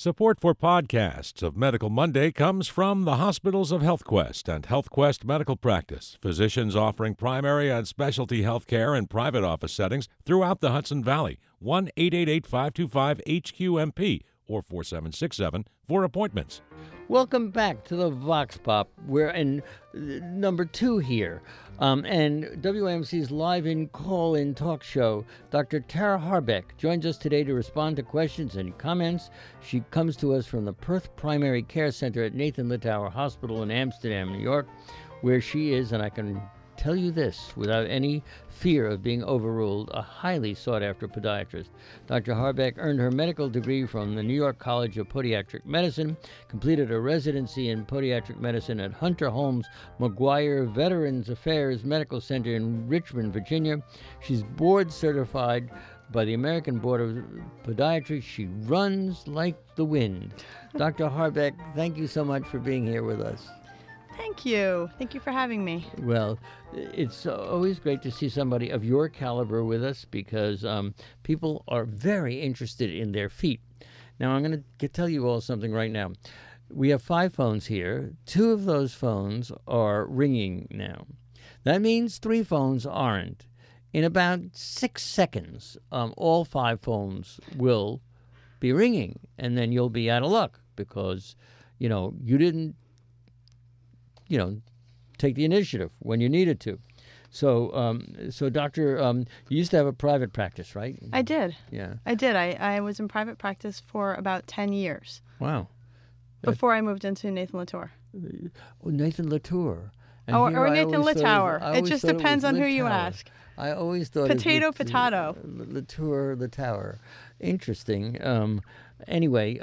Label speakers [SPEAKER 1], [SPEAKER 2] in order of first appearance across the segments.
[SPEAKER 1] Support for podcasts of Medical Monday comes from the hospitals of HealthQuest and HealthQuest Medical Practice, physicians offering primary and specialty health care in private office settings throughout the Hudson Valley. 1-888-525-HQMP or 4767 for appointments.
[SPEAKER 2] Welcome back to the Vox Pop. We're in number 2 here. And WAMC's live-in call-in talk show, Dr. Tara Harbeck, joins us today to respond to questions and comments. She comes to us from the Perth Primary Care Center at Nathan Littauer Hospital in Amsterdam, New York, where she is, and I can tell you this without any fear of being overruled, a highly sought-after podiatrist. Dr. Harbeck earned her medical degree from the New York College of Podiatric Medicine, completed a residency in podiatric medicine at Hunter Holmes McGuire Veterans Affairs Medical Center in Richmond, Virginia. She's board certified by the American Board of Podiatry. She runs like the wind. Dr. Harbeck, thank you so much for being here with us.
[SPEAKER 3] Thank you. Thank you for having me.
[SPEAKER 2] Well, it's always great to see somebody of your caliber with us because people are very interested in their feet. Now, I'm going to tell you all something right now. We have 5 phones here. 2 of those phones are ringing now. That means 3 phones aren't. In about 6 seconds, all 5 phones will be ringing, and then you'll be out of luck because, you didn't take the initiative when you needed to. So, Doctor, you used to have a private practice, right?
[SPEAKER 3] I did.
[SPEAKER 2] Yeah.
[SPEAKER 3] I did. I was in private practice for about 10 years.
[SPEAKER 2] Wow.
[SPEAKER 3] Before I moved into Nathan Littauer.
[SPEAKER 2] Nathan Littauer.
[SPEAKER 3] Or Nathan Littauer. It just depends on who you ask.
[SPEAKER 2] I always thought
[SPEAKER 3] potato.
[SPEAKER 2] Littauer. Interesting. Anyway,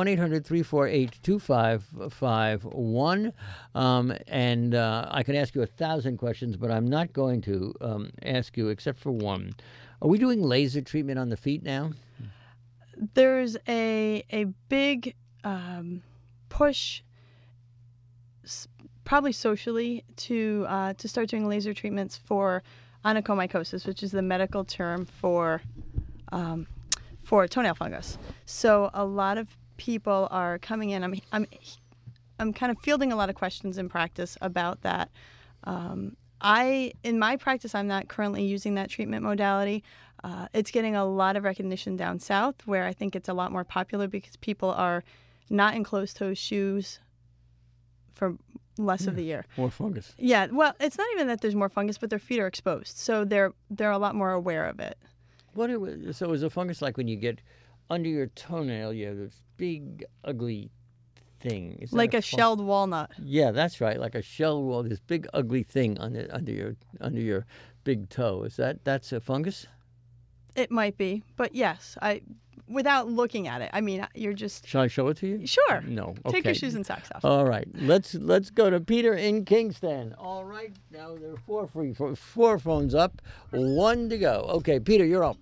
[SPEAKER 2] 1-800-348-2551. And I can ask you 1,000 questions, but I'm not going to ask you except for one. Are we doing laser treatment on the feet now?
[SPEAKER 3] There's a big push, probably socially, to start doing laser treatments for onychomycosis, which is the medical term for toenail fungus. So a lot of people are coming in. I'm kind of fielding a lot of questions in practice about that. In my practice, I'm not currently using that treatment modality. It's getting a lot of recognition down south, where I think it's a lot more popular because people are not in closed-toe shoes for less of the year.
[SPEAKER 2] More fungus.
[SPEAKER 3] Yeah, well, it's not even that there's more fungus, but their feet are exposed, so they're a lot more aware of it.
[SPEAKER 2] So is a fungus like when you get under your toenail, you have this big, ugly thing?
[SPEAKER 3] Like a shelled walnut.
[SPEAKER 2] Yeah, that's right, like a shelled walnut, this big, ugly thing under your big toe. That's a fungus?
[SPEAKER 3] It might be, but yes, without looking at it. I mean, you're just...
[SPEAKER 2] Shall I show it to you?
[SPEAKER 3] Sure.
[SPEAKER 2] No. Okay.
[SPEAKER 3] Take your shoes and socks off.
[SPEAKER 2] All right. Let's go to Peter in Kingston. All right. Now there are 4 phones up, 1 to go. Okay, Peter, you're up.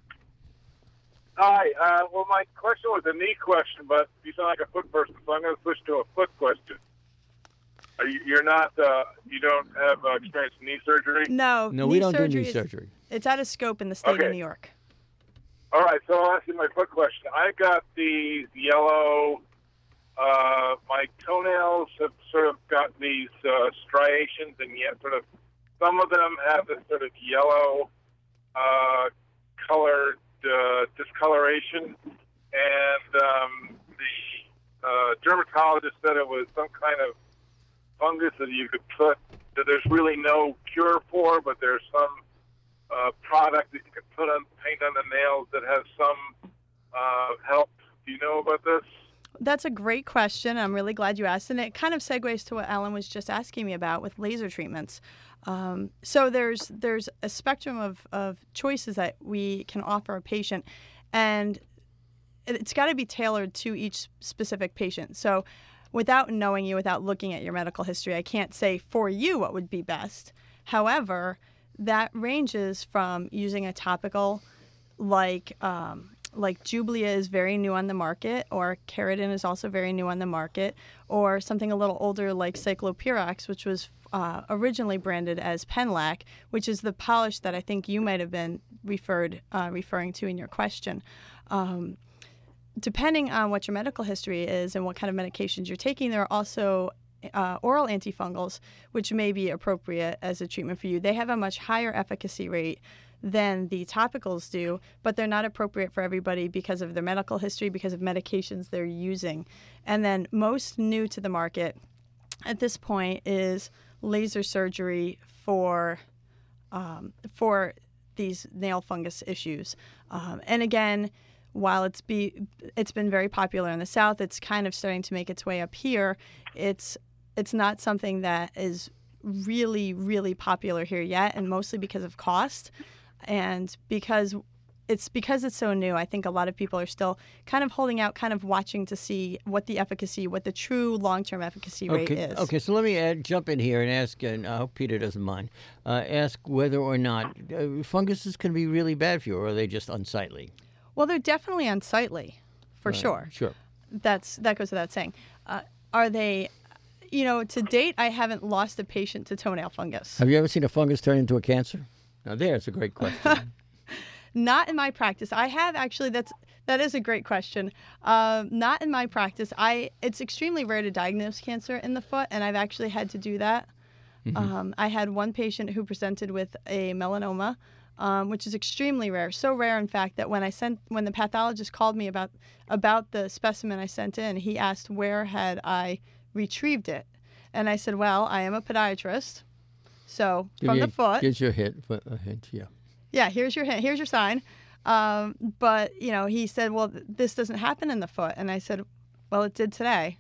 [SPEAKER 4] Hi. Well, my question was a knee question, but you sound like a foot person, so I'm going to switch to a foot question. You're not, you don't have experience in knee surgery?
[SPEAKER 3] No,
[SPEAKER 2] we don't do knee surgery.
[SPEAKER 3] It's out of scope in the state of New York.
[SPEAKER 4] All right, so I'll ask you my foot question. I got these yellow, my toenails have sort of got these striations, and yet sort of some of them have this sort of yellow colored discoloration, and the dermatologist said it was some kind of fungus that you could put, that there's really no cure for, but there's some product that you can paint on the nails that has some help. Do you know about this?
[SPEAKER 3] That's a great question. I'm really glad you asked, and it kind of segues to what Alan was just asking me about with laser treatments. So there's a spectrum of choices that we can offer a patient, and it's got to be tailored to each specific patient. So without knowing you, without looking at your medical history, I can't say for you what would be best. However, that ranges from using a topical like Jublia is very new on the market, or Keratin is also very new on the market, or something a little older like Cyclopirox, which was originally branded as Penlac, which is the polish that I think you might have been referring to in your question. depending on what your medical history is and what kind of medications you're taking, there are also oral antifungals, which may be appropriate as a treatment for you. They have a much higher efficacy rate than the topicals do, but they're not appropriate for everybody because of their medical history, because of medications they're using. And then most new to the market at this point is laser surgery for these nail fungus issues. And again, while it's been very popular in the South, it's kind of starting to make its way up here. It's not something that is really, really popular here yet, and mostly because of cost. And because it's so new, I think a lot of people are still kind of holding out, kind of watching to see what the true long-term efficacy rate is.
[SPEAKER 2] Okay, so let me jump in here and ask, and I hope Peter doesn't mind, ask whether or not funguses can be really bad for you, or are they just unsightly?
[SPEAKER 3] Well, they're definitely unsightly, for sure.
[SPEAKER 2] Sure.
[SPEAKER 3] That goes without saying. Are they, to date, I haven't lost a patient to toenail fungus.
[SPEAKER 2] Have you ever seen a fungus turn into a cancer? Now, there's a great question.
[SPEAKER 3] Not in my practice. I have actually. That is a great question. Not in my practice. It's extremely rare to diagnose cancer in the foot, and I've actually had to do that. Mm-hmm. I had one patient who presented with a melanoma, which is extremely rare. So rare, in fact, that when the pathologist called me about the specimen I sent in, he asked where had I retrieved it, and I said, well, I am a podiatrist, so from the foot.
[SPEAKER 2] Here's your hint, yeah.
[SPEAKER 3] Yeah, here's your hint. Here's your sign. But he said, well, this doesn't happen in the foot, and I said, well, it did today.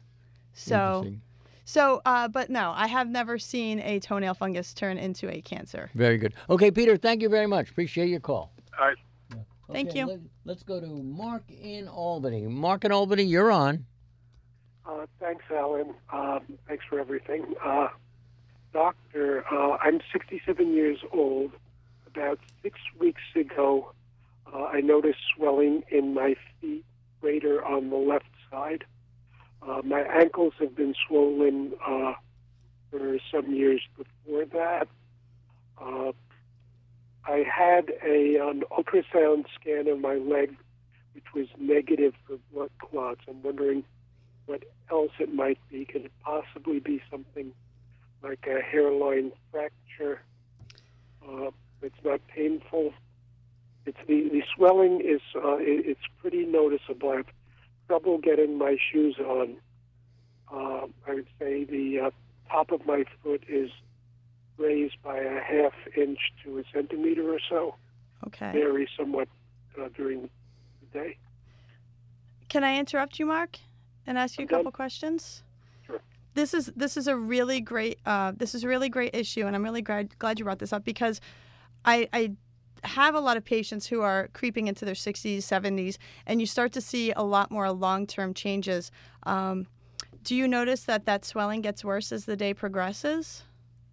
[SPEAKER 3] But no, I have never seen a toenail fungus turn into a cancer.
[SPEAKER 2] Very good. Okay, Peter, thank you very much. Appreciate your call.
[SPEAKER 4] All right.
[SPEAKER 3] Thank you.
[SPEAKER 2] Let's go to Mark in Albany. Mark in Albany, you're on.
[SPEAKER 5] Thanks, Alan. Thanks for everything. Doctor, I'm 67 years old. About 6 weeks ago, I noticed swelling in my feet, greater on the left side. My ankles have been swollen for some years before that. I had an ultrasound scan of my leg, which was negative for blood clots. I'm wondering what else it might be. Could it possibly be something like a hairline fracture? It's not painful. It's the swelling is it's pretty noticeable. I have trouble getting my shoes on. I would say the top of my foot is raised by a ½ inch to a centimeter or so.
[SPEAKER 3] Okay.
[SPEAKER 5] Varies somewhat during the day.
[SPEAKER 3] Can I interrupt you, Mark, and ask you a couple questions?
[SPEAKER 5] Sure.
[SPEAKER 3] This is a really great issue, and I'm really glad you brought this up, because I have a lot of patients who are creeping into their 60s, 70s, and you start to see a lot more long-term changes. Do you notice that swelling gets worse as the day progresses?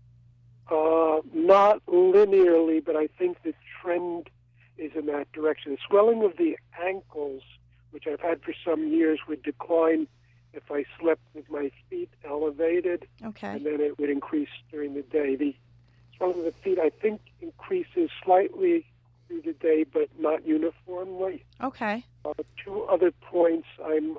[SPEAKER 5] Not linearly, but I think the trend is in that direction. The swelling of the ankles, which I've had for some years, would decline if I slept with my feet elevated,
[SPEAKER 3] okay,
[SPEAKER 5] and then it would increase during the day. The swelling of the feet, I think, increases slightly through the day, but not uniformly.
[SPEAKER 3] Okay.
[SPEAKER 5] 2 other points. I'm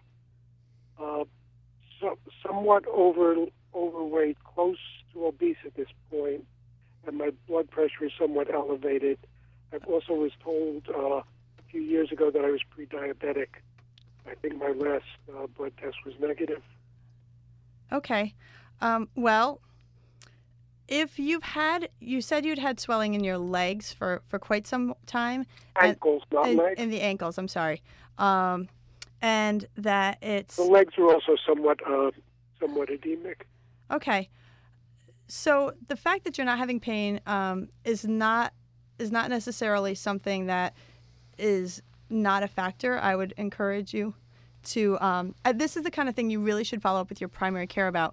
[SPEAKER 5] somewhat overweight, close to obese at this point, and my blood pressure is somewhat elevated. I also was told a few years ago that I was pre-diabetic. I think my last blood test was negative.
[SPEAKER 3] Okay. Well, if you said you'd had swelling in your legs for quite some time.
[SPEAKER 5] Ankles, not legs.
[SPEAKER 3] In the ankles, I'm sorry. And that it's...
[SPEAKER 5] The legs are also somewhat edemic.
[SPEAKER 3] Okay. So the fact that you're not having pain is not necessarily something that is not a factor. I would encourage you to... this is the kind of thing you really should follow up with your primary care about,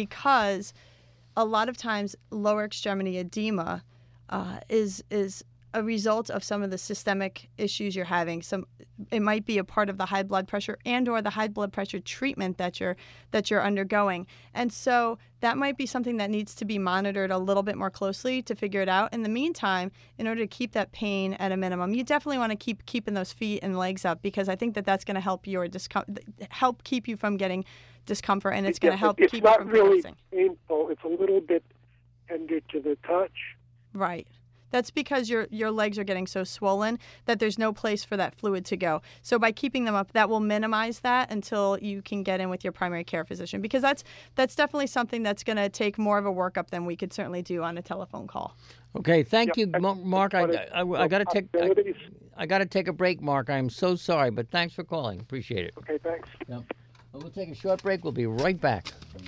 [SPEAKER 3] because a lot of times lower extremity edema is a result of some of the systemic issues you're having. It might be a part of the high blood pressure and/or the high blood pressure treatment that you're undergoing. And so that might be something that needs to be monitored a little bit more closely to figure it out. In the meantime, in order to keep that pain at a minimum, you definitely want to keep keeping those feet and legs up, because I think that that's going to help help keep you from getting discomfort, and it's going to help keep you from
[SPEAKER 5] progressing. It's not really painful. It's a little bit tender to the touch.
[SPEAKER 3] Right. That's because your legs are getting so swollen that there's no place for that fluid to go. So by keeping them up, that will minimize that until you can get in with your primary care physician, because that's definitely something that's going to take more of a workup than we could certainly do on a telephone call.
[SPEAKER 2] Okay, thank you, Mark. I got to take a break, Mark. I'm so sorry, but thanks for calling. Appreciate it.
[SPEAKER 5] Okay, thanks.
[SPEAKER 2] Yep. Well, we'll take a short break. We'll be right back.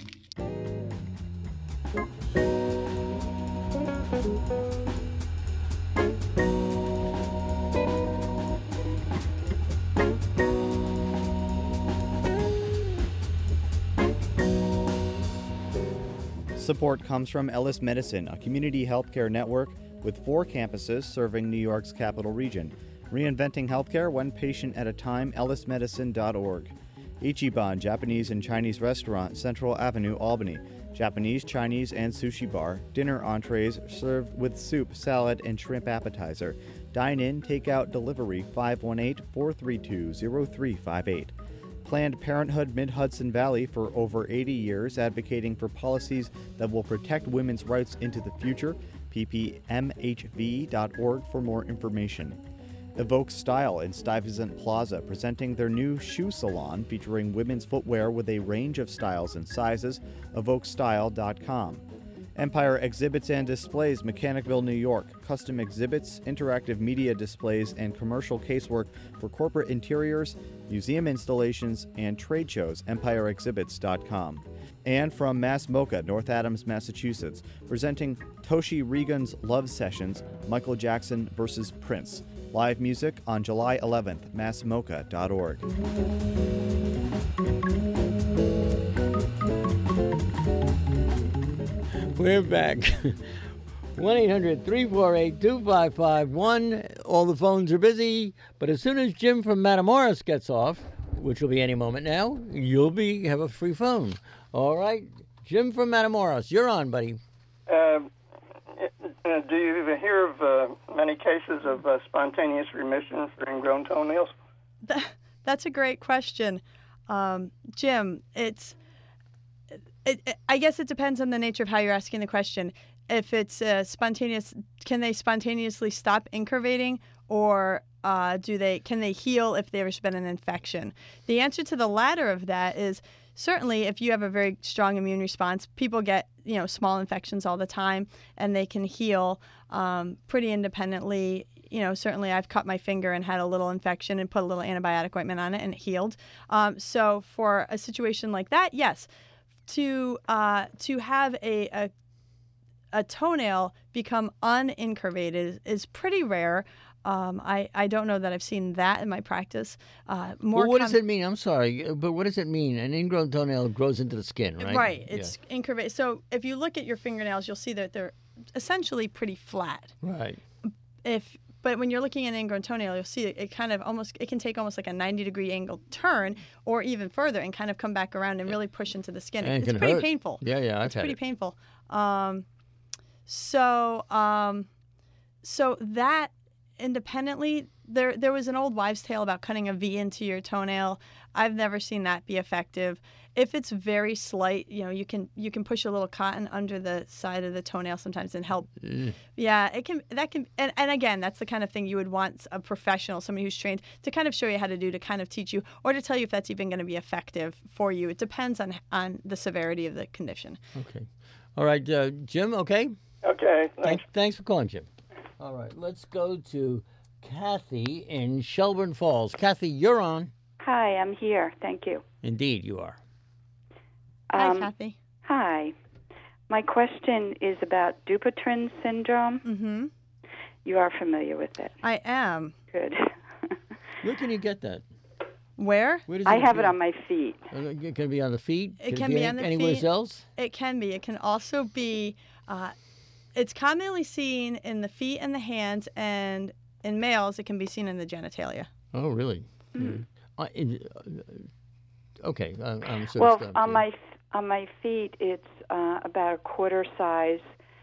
[SPEAKER 6] Support comes from Ellis Medicine, a community healthcare network with 4 campuses serving New York's capital region. Reinventing healthcare one patient at a time, ellismedicine.org. Ichiban Japanese and Chinese Restaurant, Central Avenue, Albany. Japanese, Chinese, and sushi bar. Dinner entrees served with soup, salad, and shrimp appetizer. Dine-in, take-out, delivery, 518-432-0358. Planned Parenthood Mid-Hudson Valley for over 80 years, advocating for policies that will protect women's rights into the future. ppmhv.org for more information. Evoke Style in Stuyvesant Plaza, presenting their new shoe salon featuring women's footwear with a range of styles and sizes. EvokeStyle.com. Empire Exhibits and Displays, Mechanicville, New York. Custom exhibits, interactive media displays, and commercial casework for corporate interiors, museum installations, and trade shows. EmpireExhibits.com. And from Mass Mocha, North Adams, Massachusetts, presenting Toshi Regan's Love Sessions, Michael Jackson vs. Prince. Live music on July 11th, massmocha.org.
[SPEAKER 2] We're back. 1-800-348-2551. All the phones are busy, but as soon as Jim from Matamoros gets off, which will be any moment now, you'll have a free phone. All right, Jim from Matamoros, you're on, buddy.
[SPEAKER 7] Do you even hear of many cases of spontaneous remission for ingrown toenails?
[SPEAKER 3] That's a great question, Jim. I guess it depends on the nature of how you're asking the question. If it's spontaneous, can they spontaneously stop incurvating, or can they heal if there's been an infection? The answer to the latter of that is certainly if you have a very strong immune response. People get small infections all the time, and they can heal pretty independently. Certainly I've cut my finger and had a little infection and put a little antibiotic ointment on it, and it healed. So for a situation like that, yes. To have a toenail become unincurvated is pretty rare. I don't know that I've seen that in my practice.
[SPEAKER 2] What does it mean? I'm sorry, but what does it mean? An ingrown toenail grows into the skin, right?
[SPEAKER 3] Right. It's incurvated. So if you look at your fingernails, you'll see that they're essentially pretty flat.
[SPEAKER 2] Right.
[SPEAKER 3] But when you're looking at an ingrown toenail, you'll see it can take almost like a 90-degree angle turn, or even further, and kind of come back around and really push into the skin.
[SPEAKER 2] And
[SPEAKER 3] it's pretty
[SPEAKER 2] hurt.
[SPEAKER 3] painful.
[SPEAKER 2] Yeah,
[SPEAKER 3] It's pretty painful. So that independently, there was an old wives' tale about cutting a V into your toenail. I've never seen that be effective. If it's very slight, you can push a little cotton under the side of the toenail sometimes and help. Yeah, and again, that's the kind of thing you would want a professional, somebody who's trained, to kind of show you how to do, to kind of teach you, or to tell you if that's even going to be effective for you. It depends on the severity of the condition.
[SPEAKER 2] Okay. All right, Jim, okay?
[SPEAKER 7] Okay, thanks.
[SPEAKER 2] Thanks for calling, Jim. All right, let's go to Kathy in Shelburne Falls. Kathy, you're on.
[SPEAKER 8] Hi, I'm here. Thank you.
[SPEAKER 2] Indeed, you are.
[SPEAKER 3] Hi, Kathy.
[SPEAKER 8] Hi. My question is about Dupuytren syndrome.
[SPEAKER 3] Mm-hmm.
[SPEAKER 8] You are familiar with it.
[SPEAKER 3] I am.
[SPEAKER 8] Good.
[SPEAKER 2] Where can you get that?
[SPEAKER 3] Where?
[SPEAKER 8] I have it on my feet.
[SPEAKER 2] Can it be on the feet?
[SPEAKER 3] It can be on the feet.
[SPEAKER 2] Anywhere else?
[SPEAKER 3] It can be. It can also be It's commonly seen in the feet and the hands, and in males, it can be seen in the genitalia.
[SPEAKER 2] Oh, really? Okay, I'm so
[SPEAKER 8] Well,
[SPEAKER 2] stumped.
[SPEAKER 8] on my feet, it's about a quarter size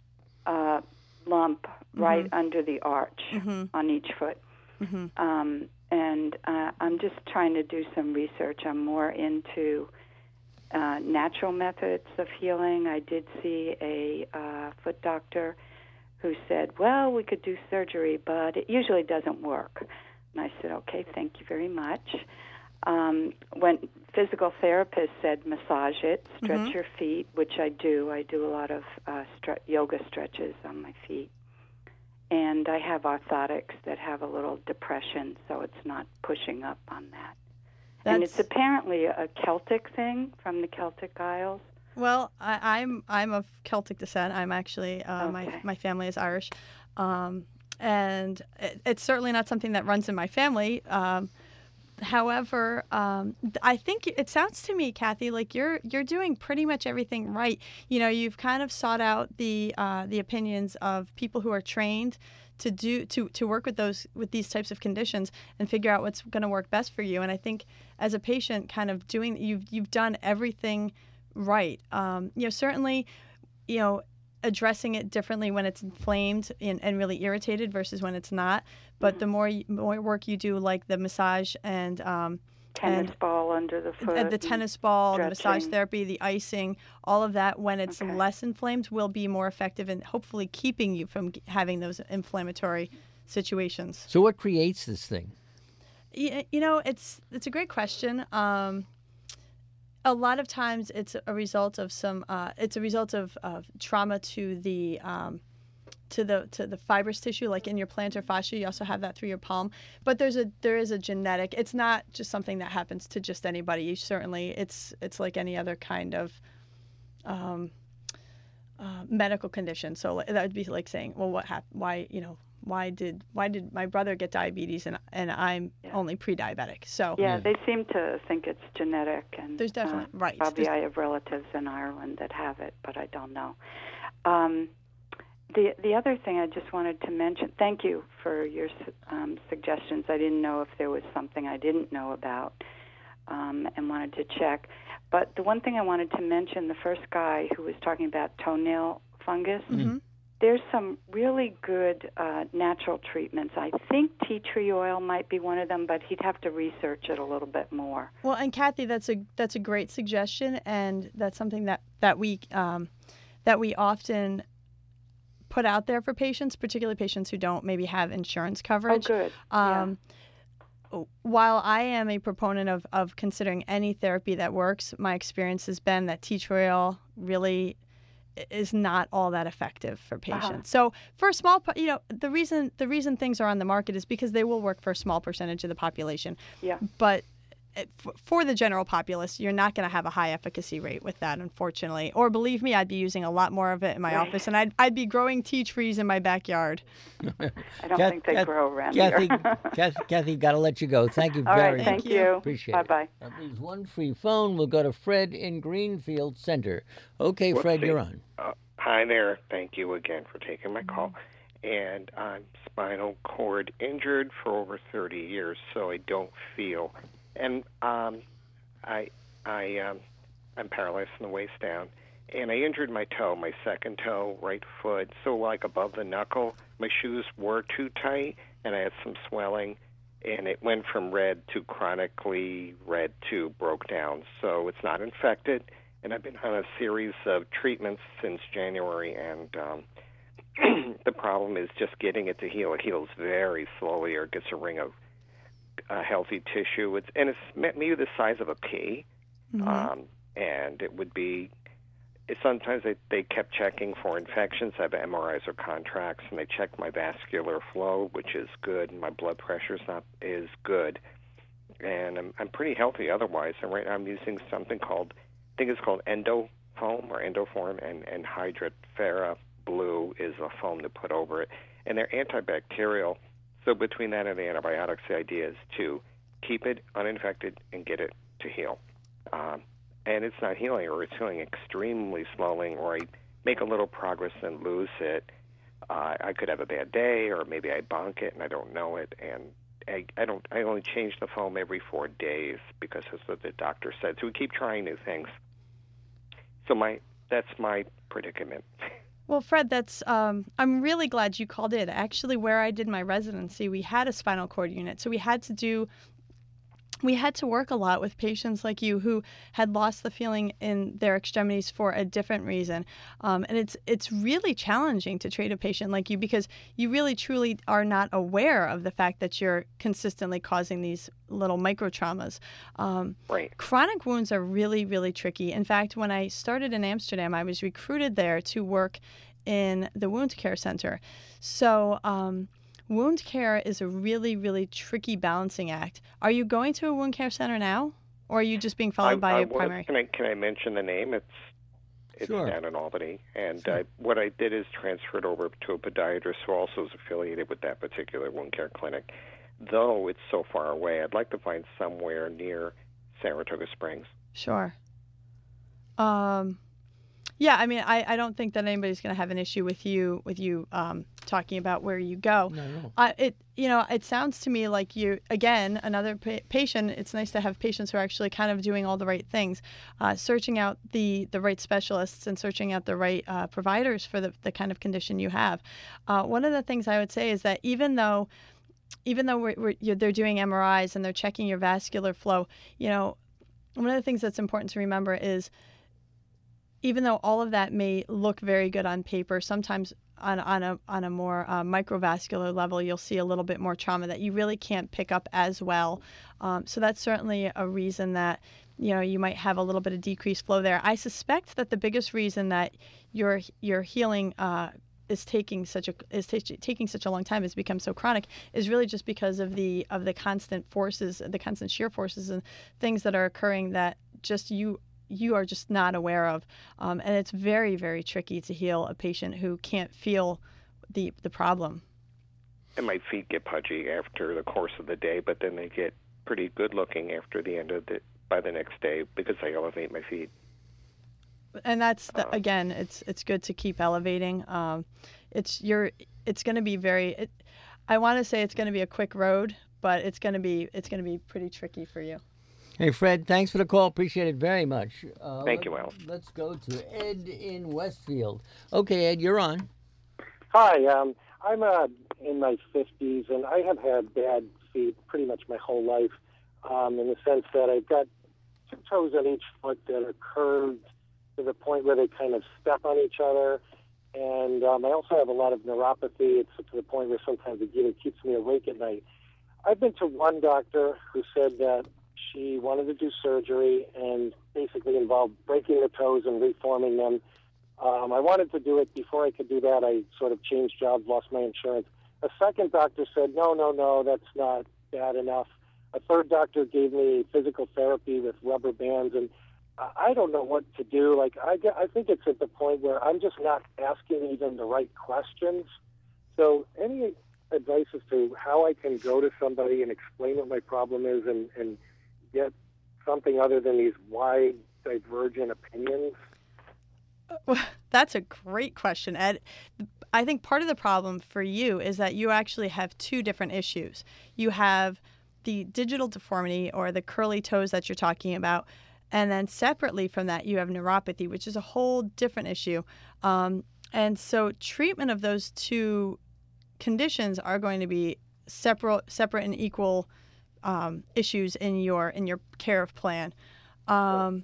[SPEAKER 8] lump right under the arch on each foot. And I'm just trying to do some research. I'm more into natural methods of healing. I did see a foot doctor who said, well, we could do surgery, but it usually doesn't work. And I said, okay, thank you very much. When physical therapist said massage it, stretch your feet, which I do. I do a lot of yoga stretches on my feet. And I have orthotics that have a little depression, so it's not pushing up on that. And it's apparently a Celtic thing from the Celtic Isles.
[SPEAKER 3] Well, I'm of Celtic descent. I'm actually my family is Irish, and it's certainly not something that runs in my family. However, I think it sounds to me, Kathy, like you're doing pretty much everything right. You know, you've kind of sought out the opinions of people who are trained to work with these types of conditions and figure out what's going to work best for you. And I think as a patient, kind of you've done everything right. Certainly, addressing it differently when it's inflamed and really irritated versus when it's not. But the more work you do, like the massage and
[SPEAKER 8] tennis ball under the foot,
[SPEAKER 3] the tennis ball,
[SPEAKER 8] stretching.
[SPEAKER 3] The massage therapy, the icing, all of that, when it's less inflamed, will be more effective in hopefully keeping you from having those inflammatory situations.
[SPEAKER 2] So what creates this thing?
[SPEAKER 3] It's a great question. A lot of times, it's a result of trauma to the fibrous tissue, like in your plantar fascia. You also have that through your palm. But there is a genetic. It's not just something that happens to just anybody. It's like any other kind of medical condition. So that would be like saying, well, what happened? Why did my brother get diabetes and I'm only pre-diabetic? So
[SPEAKER 8] they seem to think it's genetic, and
[SPEAKER 3] there's definitely
[SPEAKER 8] Probably I have relatives in Ireland that have it, but I don't know. The other thing I just wanted to mention. Thank you for your suggestions. I didn't know if there was something I didn't know about, and wanted to check. But the one thing I wanted to mention, the first guy who was talking about toenail fungus. There's some really good natural treatments. I think tea tree oil might be one of them, but he'd have to research it a little bit more.
[SPEAKER 3] Well, and Kathy, that's a great suggestion, and that's something that we often put out there for patients, particularly patients who don't maybe have insurance coverage.
[SPEAKER 8] Oh, good.
[SPEAKER 3] While I am a proponent of considering any therapy that works, my experience has been that tea tree oil really is not all that effective for patients. So for a small, the reason things are on the market is because they will work for a small percentage of the population.
[SPEAKER 8] Yeah.
[SPEAKER 3] But for the general populace, you're not going to have a high efficacy rate with that, unfortunately. Or believe me, I'd be using a lot more of it in my office, and I'd be growing tea trees in my backyard.
[SPEAKER 8] I don't think they grow around here.
[SPEAKER 2] Kathy, got to let you go. Thank you very much.
[SPEAKER 8] Thank you.
[SPEAKER 2] Appreciate it.
[SPEAKER 8] Bye-bye.
[SPEAKER 2] That leaves one free phone. We'll go to Fred in Greenfield Center. Okay, Fred, you're on.
[SPEAKER 9] Hi there. Thank you again for taking my call. And I'm spinal cord injured for over 30 years, so I don't feel. And I'm paralyzed from the waist down, and I injured my toe, my second toe, right foot, so like above the knuckle. My shoes were too tight, and I had some swelling, and it went from red to chronically red to broke down. So it's not infected, and I've been on a series of treatments since January, and the problem is just getting it to heal. It heals very slowly, or it gets a ring of healthy tissue. It's maybe the size of a pea, and it would be. Sometimes they kept checking for infections. I have MRIs or contracts, and they checked my vascular flow, which is good, and my blood pressure is good, and I'm pretty healthy otherwise. And right now I'm using something called, I think it's called Endofoam or Endoform, and Hydrofera Blue is a foam to put over it, and they're antibacterial. So between that and the antibiotics, the idea is to keep it uninfected and get it to heal. And it's not healing, or it's healing extremely slowly, or I make a little progress and lose it. I could have a bad day, or maybe I bonk it and I don't know it, and I only change the foam every 4 days because that's what the doctor said. So we keep trying new things. So that's my predicament.
[SPEAKER 3] Well, Fred, I'm really glad you called in. Actually, where I did my residency, we had a spinal cord unit, so we had to work a lot with patients like you who had lost the feeling in their extremities for a different reason. And it's really challenging to treat a patient like you because you really truly are not aware of the fact that you're consistently causing these little micro traumas.
[SPEAKER 9] Right.
[SPEAKER 3] Chronic wounds are really, really tricky. In fact, when I started in Amsterdam, I was recruited there to work in the wound care center. So wound care is a really, really tricky balancing act. Are you going to a wound care center now, or are you just being followed by a primary?
[SPEAKER 9] Can I mention the name? It's
[SPEAKER 2] Sure.
[SPEAKER 9] down in Albany, and
[SPEAKER 2] Sure.
[SPEAKER 9] what I did is transferred over to a podiatrist who also is affiliated with that particular wound care clinic. Though it's so far away, I'd like to find somewhere near Saratoga Springs.
[SPEAKER 3] Sure. Yeah, I mean, I don't think that anybody's going to have an issue with you talking about where you go.
[SPEAKER 2] No.
[SPEAKER 3] It sounds to me like you, again, another patient. It's nice to have patients who are actually kind of doing all the right things, searching out the right specialists and searching out the right providers for the kind of condition you have. One of the things I would say is that even though they're doing MRIs and they're checking your vascular flow, one of the things that's important to remember is, even though all of that may look very good on paper, sometimes on a more microvascular level, you'll see a little bit more trauma that you really can't pick up as well. So that's certainly a reason that you might have a little bit of decreased flow there. I suspect that the biggest reason that your healing is taking such a long time, has become so chronic, is really just because of the constant forces, the constant shear forces and things that are occurring that just you are just not aware of. And it's very, very tricky to heal a patient who can't feel the problem.
[SPEAKER 9] And my feet get pudgy after the course of the day, but then they get pretty good looking after the end of by the next day because I elevate my feet.
[SPEAKER 3] And that's again, it's good to keep elevating. It's going to be I want to say it's going to be a quick road, but it's going to be pretty tricky for you.
[SPEAKER 2] Hey, Fred, thanks for the call. Appreciate it very much.
[SPEAKER 9] Thank you, Al.
[SPEAKER 2] Let's go to Ed in Westfield. Okay, Ed, you're on.
[SPEAKER 10] Hi, I'm in my 50s, and I have had bad feet pretty much my whole life, in the sense that I've got 2 toes on each foot that are curved to the point where they kind of step on each other, and I also have a lot of neuropathy. It's to the point where sometimes it even keeps me awake at night. I've been to one doctor who said that she wanted to do surgery and basically involved breaking the toes and reforming them. I wanted to do it. Before I could do that, I sort of changed jobs, lost my insurance. A second doctor said, no, that's not bad enough. A third doctor gave me physical therapy with rubber bands, and I don't know what to do. Like, I think it's at the point where I'm just not asking even the right questions. So any advice as to how I can go to somebody and explain what my problem is and get something other than these wide, divergent opinions?
[SPEAKER 3] Well, that's a great question, Ed. I think part of the problem for you is that you actually have 2 different issues. You have the digital deformity, or the curly toes that you're talking about, and then separately from that, you have neuropathy, which is a whole different issue. And so treatment of those 2 conditions are going to be separate and equal issues in your care of plan. I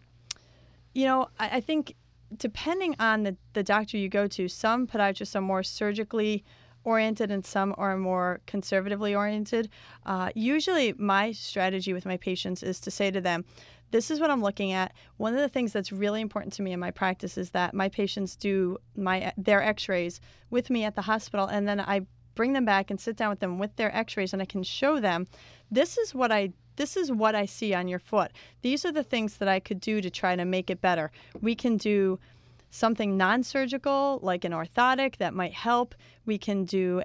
[SPEAKER 3] think depending on the doctor you go to, some podiatrists are more surgically oriented and some are more conservatively oriented. Usually my strategy with my patients is to say to them, this is what I'm looking at. One of the things that's really important to me in my practice is that my patients do their x-rays with me at the hospital, and then I bring them back and sit down with them with their x-rays, and I can show them, this is what I see on your foot. These are the things that I could do to try to make it better. We can do something non-surgical, like an orthotic, that might help. We can do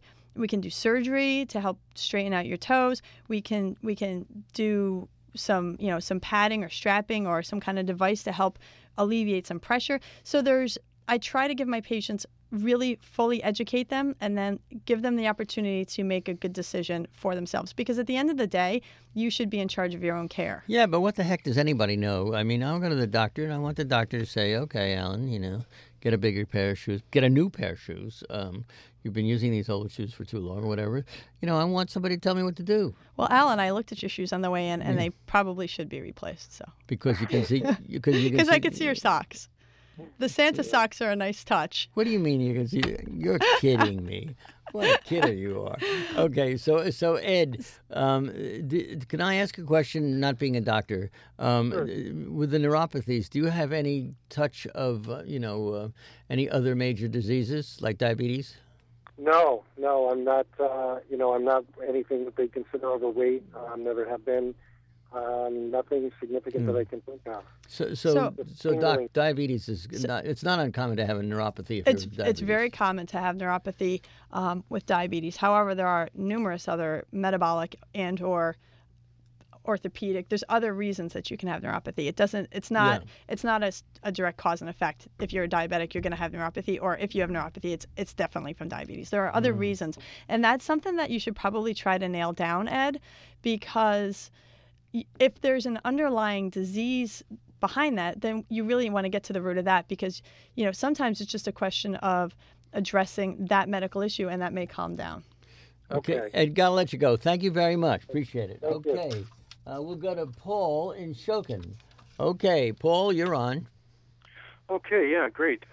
[SPEAKER 3] surgery to help straighten out your toes. We can do some padding or strapping or some kind of device to help alleviate some pressure. So there's I try to give my patients really fully educate them and then give them the opportunity to make a good decision for themselves. Because at the end of the day, you should be in charge of your own care.
[SPEAKER 2] Yeah, but what the heck does anybody know? I mean, I'll go to the doctor and I want the doctor to say, okay, Alan, get a bigger pair of shoes, get a new pair of shoes. You've been using these old shoes for too long or whatever. I want somebody to tell me what to do.
[SPEAKER 3] Well, Alan, I looked at your shoes on the way in and they probably should be replaced. So
[SPEAKER 2] Because you can see.
[SPEAKER 3] Because I can see your socks. The Santa socks are a nice touch.
[SPEAKER 2] What do you mean you can see? You're kidding me. What a kidder you are. Okay, so Ed, can I ask a question, not being a doctor?
[SPEAKER 5] Sure.
[SPEAKER 2] With the neuropathies, do you have any touch of, any other major diseases like diabetes?
[SPEAKER 10] No, I'm not. I'm not anything that they consider overweight. Never have been. Nothing significant that I can think of.
[SPEAKER 2] So Doc, diabetes is it's not uncommon to have a neuropathy.
[SPEAKER 3] It's very common to have neuropathy with diabetes. However, there are numerous other metabolic and or orthopedic. There's other reasons that you can have neuropathy. It's not a direct cause and effect. If you're a diabetic, you're going to have neuropathy, or if you have neuropathy, it's definitely from diabetes. There are other reasons, and that's something that you should probably try to nail down, Ed, because if there's an underlying disease behind that, then you really want to get to the root of that, because sometimes it's just a question of addressing that medical issue, and that may calm down.
[SPEAKER 2] Okay. Ed, gotta let you go. Thank you very much. Appreciate it. Okay. We'll go to Paul in Shokin. Okay, Paul, you're on.
[SPEAKER 11] Okay, yeah, great.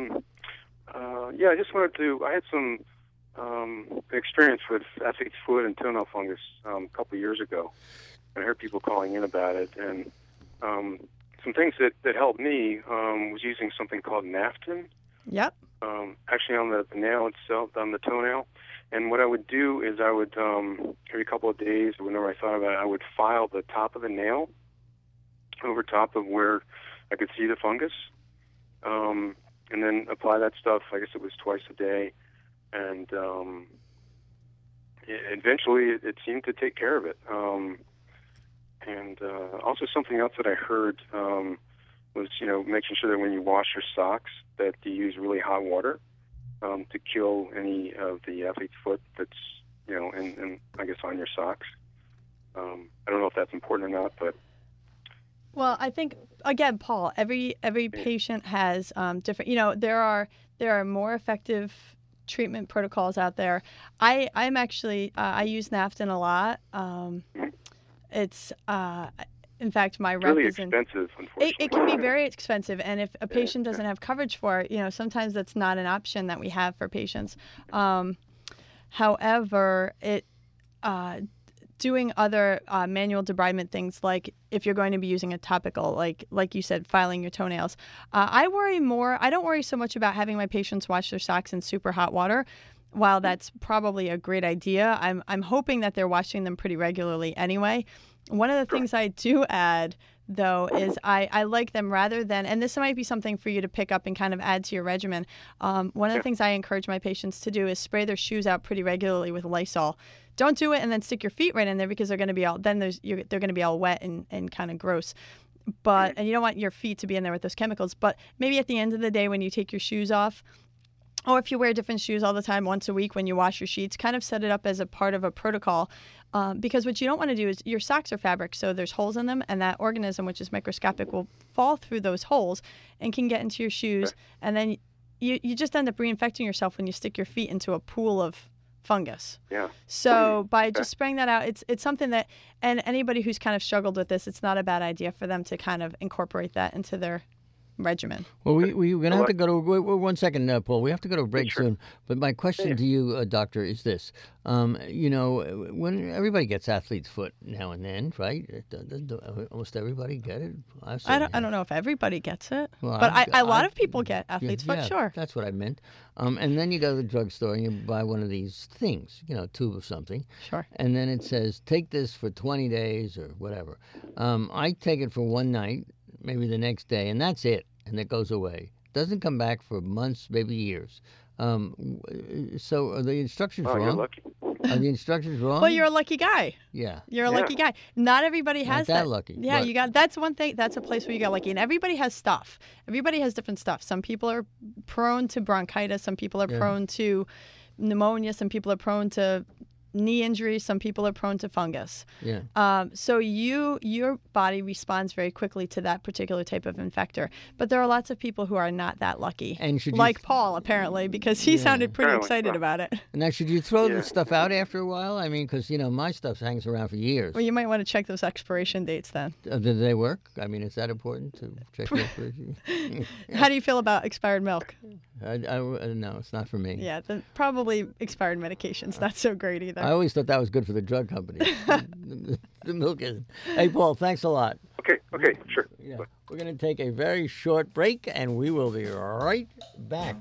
[SPEAKER 11] I just wanted to, I had some experience with athlete's foot and toenail fungus a couple of years ago. I heard people calling in about it, and some things that helped me was using something called Naftin.
[SPEAKER 3] Yep.
[SPEAKER 11] Actually on the nail itself, on the toenail. And what I would do is I would, every couple of days, whenever I thought about it, I would file the top of the nail over top of where I could see the fungus, and then apply that stuff. I guess it was twice a day. And eventually it seemed to take care of it. And also something else that I heard was, making sure that when you wash your socks that you use really hot water to kill any of the athlete's foot that's, and I guess on your socks. I don't know if that's important or not, but.
[SPEAKER 3] Well, I think, again, Paul, every patient has different, there are more effective treatment protocols out there. I'm actually, I use Naftin a lot. It's, in fact, my rep
[SPEAKER 11] really
[SPEAKER 3] is
[SPEAKER 11] expensive, unfortunately.
[SPEAKER 3] It can be very expensive, and if a patient doesn't have coverage for it, sometimes that's not an option that we have for patients. However, doing other manual debridement things, like if you're going to be using a topical, like you said, filing your toenails. I don't worry so much about having my patients wash their socks in super hot water. While that's probably a great idea, I'm hoping that they're washing them pretty regularly anyway. One of the things I do add, though, is I like them rather than, and this might be something for you to pick up and kind of add to your regimen. One of the things I encourage my patients to do is spray their shoes out pretty regularly with Lysol. Don't do it and then stick your feet right in there, because they're going to be all wet and kind of gross. And you don't want your feet to be in there with those chemicals. But maybe at the end of the day, when you take your shoes off, or if you wear different shoes all the time, once a week when you wash your sheets, kind of set it up as a part of a protocol. Because what you don't want to do is, your socks are fabric, so there's holes in them, and that organism, which is microscopic, will fall through those holes and can get into your shoes. And then you just end up reinfecting yourself when you stick your feet into a pool of fungus.
[SPEAKER 11] Yeah.
[SPEAKER 3] So by just spraying that out, it's something that, and anybody who's kind of struggled with this, it's not a bad idea for them to kind of incorporate that into their regimen.
[SPEAKER 2] Well, we're going to have to go to, one second, Paul. We have to go to a break soon. But my question to you, Doctor, is this. When everybody gets athlete's foot now and then, right? Almost everybody get it?
[SPEAKER 3] I don't know if everybody gets it. Well, but a lot of people get athlete's foot, sure.
[SPEAKER 2] That's what I meant. And then you go to the drugstore and you buy one of these things, tube of something.
[SPEAKER 3] Sure.
[SPEAKER 2] And then it says, take this for 20 days or whatever. I take it for one night, maybe the next day, and that's it, and it goes away. Doesn't come back for months, maybe years. So are the instructions wrong?
[SPEAKER 11] You're lucky.
[SPEAKER 2] Are the instructions wrong?
[SPEAKER 3] Well, you're a lucky guy.
[SPEAKER 2] Yeah.
[SPEAKER 3] You're a lucky guy. Not everybody
[SPEAKER 2] Not
[SPEAKER 3] has
[SPEAKER 2] that lucky,
[SPEAKER 3] Yeah,
[SPEAKER 2] but-
[SPEAKER 3] that's one thing. That's a place where you got lucky. And everybody has stuff. Everybody has different stuff. Some people are prone to bronchitis. Some people are prone to pneumonia. Some people are prone to knee injury. Some people are prone to fungus.
[SPEAKER 2] Yeah.
[SPEAKER 3] So your body responds very quickly to that particular type of infector. But there are lots of people who are not that lucky.
[SPEAKER 2] And should you
[SPEAKER 3] like Paul, apparently, because he sounded pretty excited about it.
[SPEAKER 2] Now, should you throw the stuff out after a while? I mean, because, my stuff hangs around for years.
[SPEAKER 3] Well, you might want to check those expiration dates then.
[SPEAKER 2] Do they work? I mean, is that important to check the expiration?
[SPEAKER 3] How do you feel about expired milk?
[SPEAKER 2] No, it's not for me.
[SPEAKER 3] Yeah, probably expired medications. Not so great either.
[SPEAKER 2] I always thought that was good for the drug company. the milk isn't. Hey, Paul, thanks a lot.
[SPEAKER 11] Okay, sure.
[SPEAKER 2] Yeah. We're going to take a very short break, and we will be right back.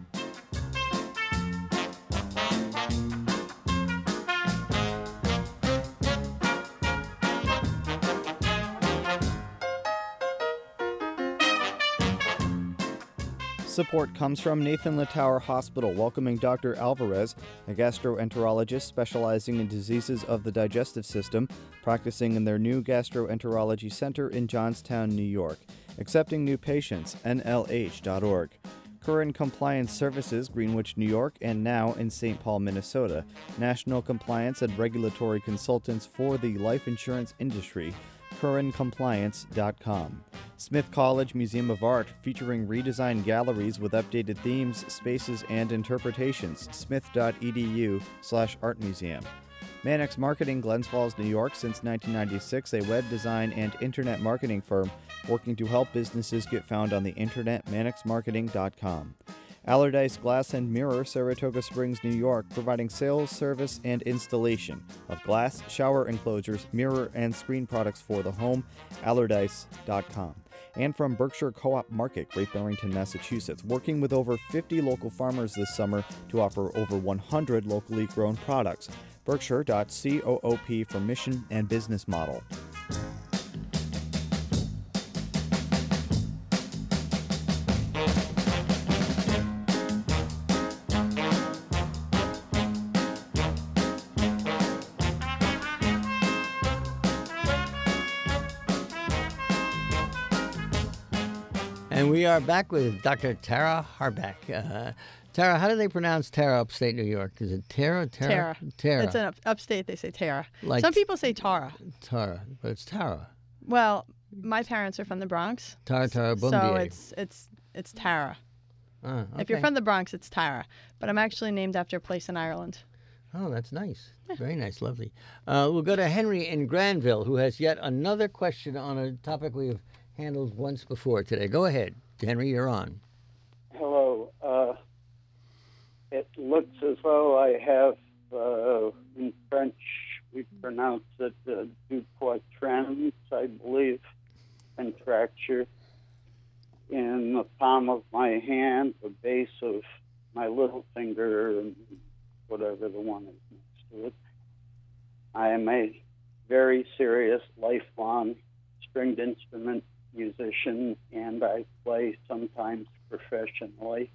[SPEAKER 6] Support comes from Nathan Littauer Hospital, welcoming Dr. Alvarez, a gastroenterologist specializing in diseases of the digestive system, practicing in their new gastroenterology center in Johnstown, New York. Accepting new patients, nlh.org. Current Compliance Services, Greenwich, New York, and now in St. Paul, Minnesota. National compliance and regulatory consultants for the life insurance industry. CurrentCompliance.com. Smith College Museum of Art, featuring redesigned galleries with updated themes, spaces, and interpretations. smith.edu/artmuseum. Mannix Marketing, Glens Falls, New York, since 1996, a web design and internet marketing firm working to help businesses get found on the internet. mannixmarketing.com. Allardyce Glass and Mirror, Saratoga Springs, New York, providing sales, service, and installation of glass, shower enclosures, mirror, and screen products for the home. Allardyce.com. And from Berkshire Co-op Market, Great Barrington, Massachusetts, working with over 50 local farmers this summer to offer over 100 locally grown products. Berkshire.coop for mission and business model.
[SPEAKER 2] And we are back with Dr. Tara Harbeck. Tara, how do they pronounce Tara, upstate New York? Is it Tara?
[SPEAKER 3] Tara.
[SPEAKER 2] Tara.
[SPEAKER 3] It's an upstate, they say Tara.
[SPEAKER 2] Like
[SPEAKER 3] Some people say Tara.
[SPEAKER 2] Tara, but it's Tara.
[SPEAKER 3] Well, my parents are from the Bronx.
[SPEAKER 2] Tara Bombier.
[SPEAKER 3] So it's Tara.
[SPEAKER 2] Okay.
[SPEAKER 3] If you're from the Bronx, it's Tara. But I'm actually named after a place in Ireland.
[SPEAKER 2] Oh, that's nice. Very nice, lovely. We'll go to Henry in Granville, who has yet another question on a topic we have handled once before today. Go ahead, Henry, you're on.
[SPEAKER 12] Hello. It looks as though I have, in French, we pronounce it du poitrins, I believe, and fracture in the palm of my hand, the base of my little finger, and whatever the one is next to it. I am a very serious, lifelong stringed instrument musician, and I play sometimes professionally.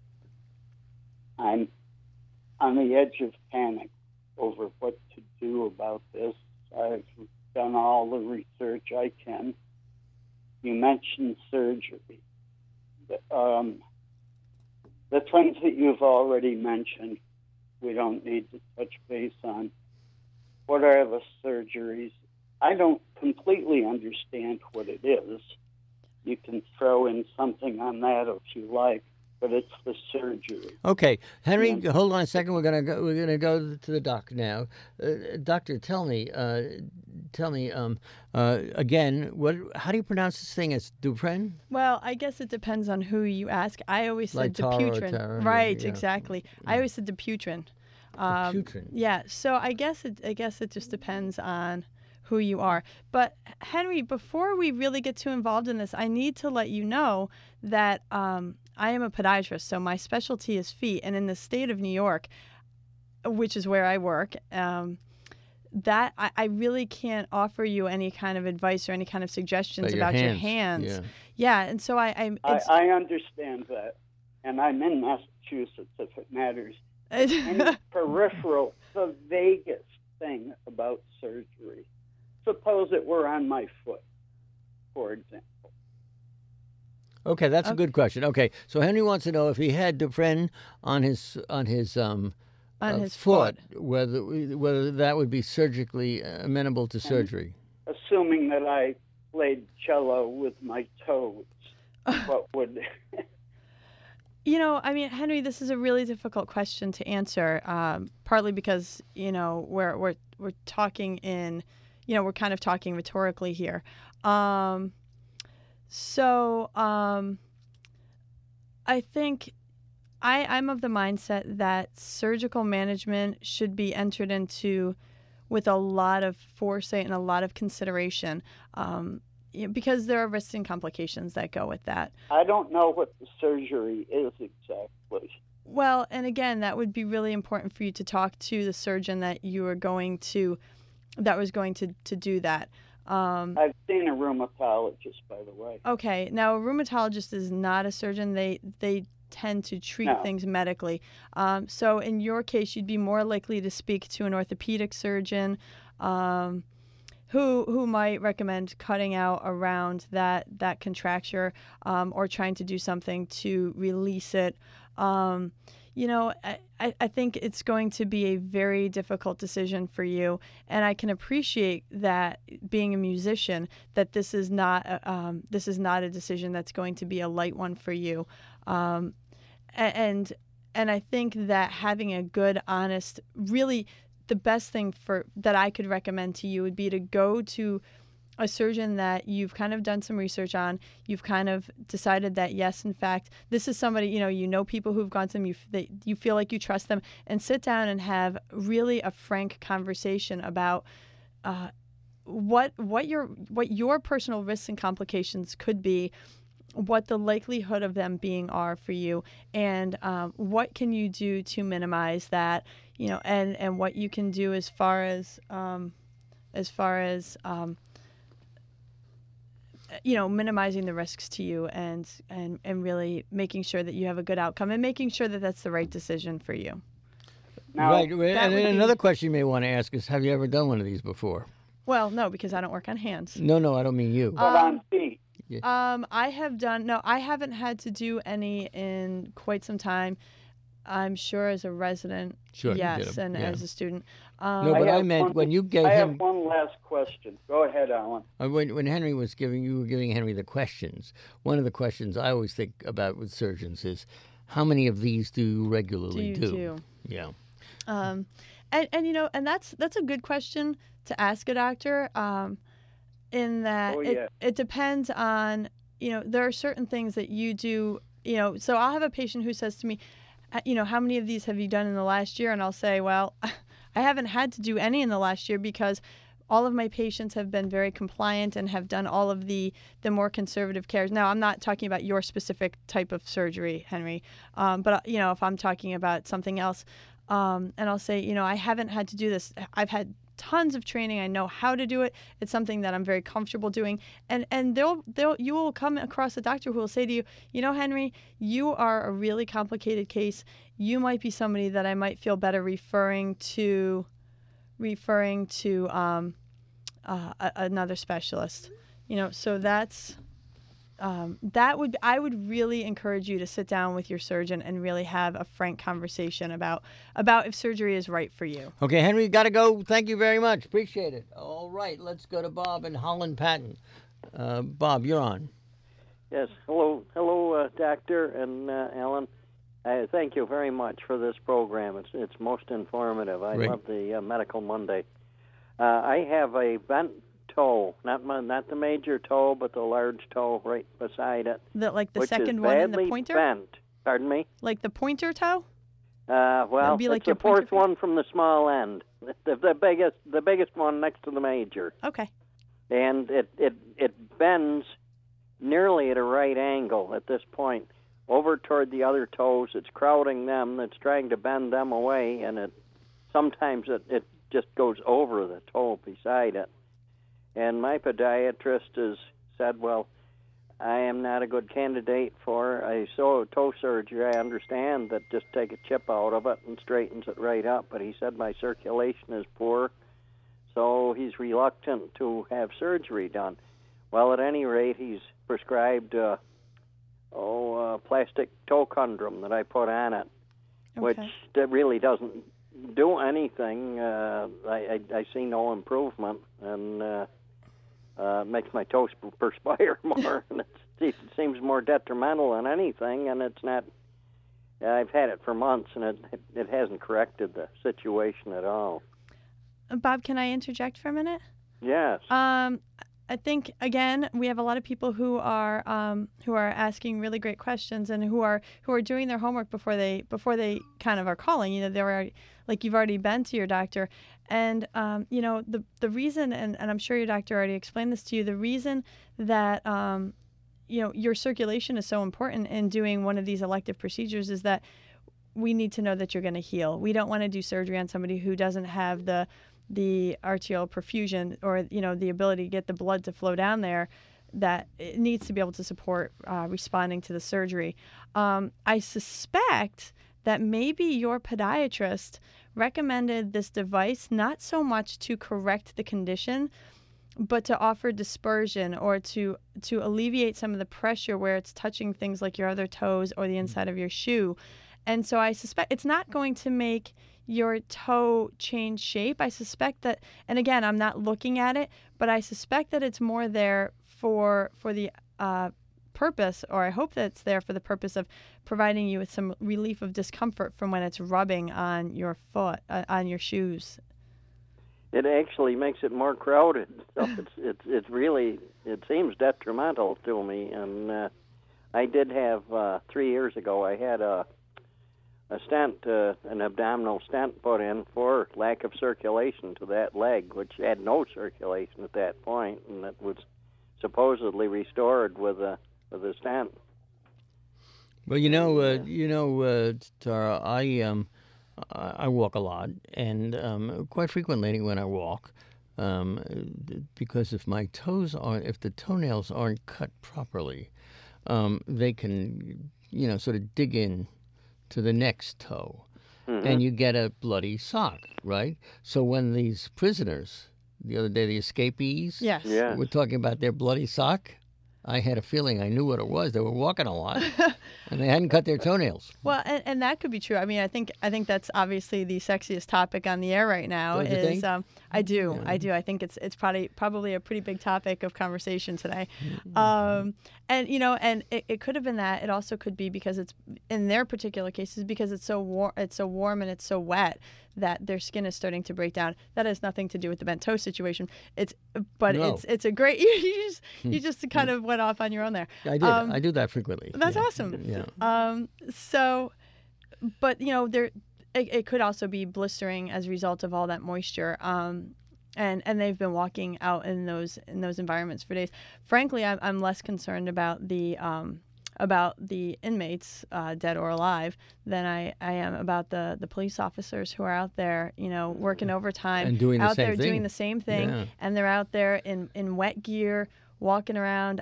[SPEAKER 12] I'm on the edge of panic over what to do about this. I've done all the research I can. You mentioned surgery. The things that you've already mentioned, we don't need to touch base on. What are the surgeries? I don't completely understand what it is. You can throw in something on that if you like, but it's the surgery.
[SPEAKER 2] Okay, Henry, hold on a second. We're gonna go to the doc now. Doctor, tell me again. How do you pronounce this thing? It's Dupren?
[SPEAKER 3] Well, I guess it depends on who you ask. I always said
[SPEAKER 2] like
[SPEAKER 3] Dupuytren.
[SPEAKER 2] Tara,
[SPEAKER 3] Right,
[SPEAKER 2] yeah.
[SPEAKER 3] exactly. I always said Dupuytren.
[SPEAKER 2] Dupuytren.
[SPEAKER 3] Yeah. So I guess it just depends on who you are. But Henry, before we really get too involved in this, I need to let you know that I am a podiatrist, so my specialty is feet. And in the state of New York, which is where I work, that I really can't offer you any kind of advice or any kind of suggestions about your hands. Yeah, and so I
[SPEAKER 12] understand that, and I'm in Massachusetts if it matters. Any peripheral, the vaguest thing about surgery. Suppose it were on my foot, for example.
[SPEAKER 2] Okay, that's a good question. Okay, so Henry wants to know if he had Dupren on his foot, whether that would be surgically amenable to surgery.
[SPEAKER 12] Assuming that I played cello with my toes, what would?
[SPEAKER 3] I mean, Henry, this is a really difficult question to answer. Partly because we're talking we're kind of talking rhetorically here. I think I'm of the mindset that surgical management should be entered into with a lot of foresight and a lot of consideration, because there are risks and complications that go with that.
[SPEAKER 12] I don't know what the surgery is exactly.
[SPEAKER 3] Well, and again, that would be really important for you to talk to the surgeon that was going to do that.
[SPEAKER 12] I've seen a rheumatologist, by the way.
[SPEAKER 3] Okay. Now, a rheumatologist is not a surgeon. They tend to treat things medically. So in your case, you'd be more likely to speak to an orthopedic surgeon who might recommend cutting out around that contracture or trying to do something to release it. I think it's going to be a very difficult decision for you, and I can appreciate that, being a musician, that this is not a decision that's going to be a light one for you, and I think that having a good, honest, really the best thing that I could recommend to you would be to go to a surgeon that you've kind of done some research on. You've kind of decided that, yes, in fact, this is somebody, you know people who've gone to them, you feel like you trust them, and sit down and have really a frank conversation about what your personal risks and complications could be, what the likelihood of them being are for you, and what can you do to minimize that, and what you can do as far as minimizing the risks to you, and really making sure that you have a good outcome, and making sure that that's the right decision for you.
[SPEAKER 2] Now, right. And another question you may want to ask is, have you ever done one of these before?
[SPEAKER 3] Well, no, because I don't work on hands.
[SPEAKER 2] No, I don't mean you.
[SPEAKER 12] But on feet.
[SPEAKER 2] Yeah.
[SPEAKER 3] I haven't had to do any in quite some time. I'm sure as a resident, yes, and as a student.
[SPEAKER 2] No, but I meant when you gave him.
[SPEAKER 12] I have one last question. Go ahead, Alan.
[SPEAKER 2] When Henry was you were giving Henry the questions. One of the questions I always think about with surgeons is, how many of these do you regularly do? Yeah.
[SPEAKER 3] And that's a good question to ask a doctor. In that it depends on, there are certain things that you do, so I'll have a patient who says to me, how many of these have you done in the last year? And I'll say, well, I haven't had to do any in the last year because all of my patients have been very compliant and have done all of the more conservative cares. Now, I'm not talking about your specific type of surgery, Henry, but, if I'm talking about something else, and I'll say, I haven't had to do this. I've had tons of training. I know how to do it. It's something that I'm very comfortable doing. And you will come across a doctor who will say to you, Henry, you are a really complicated case. You might be somebody that I might feel better referring to another specialist. So that's I would really encourage you to sit down with your surgeon and really have a frank conversation about if surgery is right for you.
[SPEAKER 2] Okay, Henry, got to go. Thank you very much. Appreciate it. All right, let's go to Bob in Holland Patton. Bob, you're on.
[SPEAKER 13] Yes. Hello, Doctor and Alan. Thank you very much for this program. It's most informative. I love the Medical Monday. I have a bent toe, not the major toe, but the large toe right beside it.
[SPEAKER 3] The second one in the pointer?
[SPEAKER 13] Bent. Pardon me?
[SPEAKER 3] Like the pointer toe?
[SPEAKER 13] Well,
[SPEAKER 3] be like
[SPEAKER 13] it's the fourth one from the small end. The biggest one next to the major.
[SPEAKER 3] Okay.
[SPEAKER 13] And it bends nearly at a right angle at this point over toward the other toes. It's crowding them. It's trying to bend them away, and sometimes it just goes over the toe beside it. And my podiatrist has said, well, I am not a good candidate for a toe surgery. I understand that just take a chip out of it and straightens it right up, but he said my circulation is poor, so he's reluctant to have surgery done. Well, at any rate, he's prescribed plastic toe condom that I put on it, which that really doesn't do anything. I see no improvement, and makes my toes perspire more, and it seems more detrimental than anything, and it's not. I've had it for months, and it hasn't corrected the situation at all.
[SPEAKER 3] Bob, can I interject for a minute?
[SPEAKER 13] Yes.
[SPEAKER 3] I think again we have a lot of people who are asking really great questions and who are doing their homework before they kind of are calling. You know, they're like, you've already been to your doctor, and you know, the reason, and I'm sure your doctor already explained this to you, the reason that you know, your circulation is so important in doing one of these elective procedures is that we need to know that you're going to heal. We don't want to do surgery on somebody who doesn't have the arterial perfusion, or, you know, the ability to get the blood to flow down there, that it needs to be able to support responding to the surgery. I suspect that maybe your podiatrist recommended this device not so much to correct the condition, but to offer dispersion, or to alleviate some of the pressure where it's touching things like your other toes or the inside of your shoe. And so I suspect it's not going to make your toe change shape. I suspect that, and again, I'm not looking at it, but I suspect that it's more there for the purpose, or I hope that it's there for the purpose of providing you with some relief of discomfort from when it's rubbing on your foot, on your shoes.
[SPEAKER 13] It actually makes it more crowded. So it's really, it seems detrimental to me. And I did have 3 years ago, I had a stent, an abdominal stent put in for lack of circulation to that leg, which had no circulation at that point, and it was supposedly restored with a stent.
[SPEAKER 2] Well, Tara, I walk a lot, and quite frequently when I walk, because if the toenails aren't cut properly, they can, sort of dig in to the next toe, and you get a bloody sock, right? So when these prisoners, the other day, the escapees, were talking about their bloody sock, I had a feeling I knew what it was. They were walking a lot, and they hadn't cut their toenails.
[SPEAKER 3] Well, and that could be true. I mean, I think that's obviously the sexiest topic on the air right now.
[SPEAKER 2] Don't you think?
[SPEAKER 3] I do. Yeah. I do. I think it's probably a pretty big topic of conversation today. And it could have been that. It also could be because it's, in their particular cases, because it's so warm and it's so wet that their skin is starting to break down. That has nothing to do with the bent toe situation. It's a great. You just kind of went off on your own there.
[SPEAKER 2] I did. I do that frequently.
[SPEAKER 3] That's awesome.
[SPEAKER 2] Yeah.
[SPEAKER 3] But it could also be blistering as a result of all that moisture. And they've been walking out in those environments for days. Frankly, I'm less concerned about the inmates, dead or alive, than I am about the police officers who are out there, working overtime,
[SPEAKER 2] and doing
[SPEAKER 3] doing the same thing,
[SPEAKER 2] yeah.
[SPEAKER 3] And they're out there in wet gear, walking around.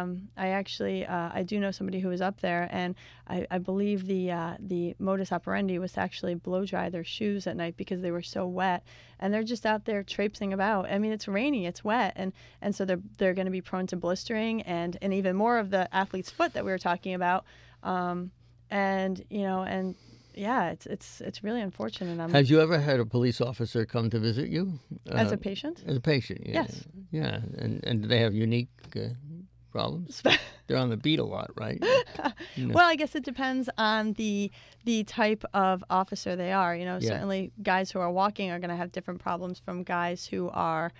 [SPEAKER 3] I do know somebody who was up there, and I believe the modus operandi was to actually blow dry their shoes at night because they were so wet, and they're just out there traipsing about. I mean, it's rainy, it's wet, and so they're going to be prone to blistering and even more of the athlete's foot that we were talking about, yeah, it's really unfortunate.
[SPEAKER 2] Have you ever had a police officer come to visit you?
[SPEAKER 3] As a patient?
[SPEAKER 2] As a patient, yeah.
[SPEAKER 3] Yes.
[SPEAKER 2] Yeah, and do they have unique problems? They're on the beat a lot, right?
[SPEAKER 3] Well, I guess it depends on the type of officer they are. Certainly guys who are walking are going to have different problems from guys who are